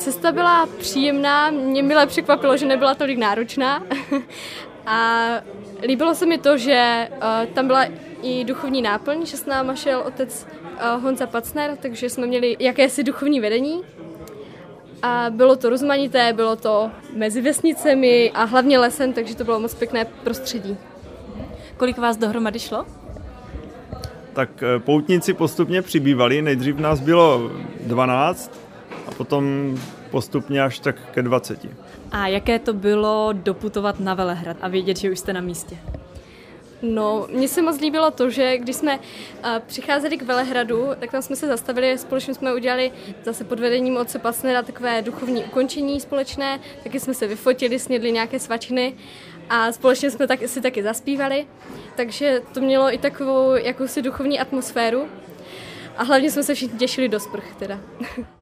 Cesta byla příjemná, mě mile překvapilo, že nebyla tolik náročná a líbilo se mi to, že tam byla i duchovní náplň, že s náma šel otec Honza Pacner, takže jsme měli jakési duchovní vedení a bylo to rozmanité, bylo to mezi vesnicemi a hlavně lesem, takže to bylo moc pěkné prostředí. Kolik vás dohromady šlo? Tak poutníci postupně přibývali, nejdřív nás bylo 12 a potom postupně až tak ke 20. A jaké to bylo doputovat na Velehrad a vědět, že už jste na místě? No, mně se moc líbilo to, že když jsme přicházeli k Velehradu, tak tam jsme se zastavili, společně jsme udělali zase pod vedením otce Pacnera takové duchovní ukončení společné, taky jsme se vyfotili, snědli nějaké svačiny a společně jsme si taky zaspívali, takže to mělo i takovou jakousi duchovní atmosféru a hlavně jsme se všichni těšili do sprch teda.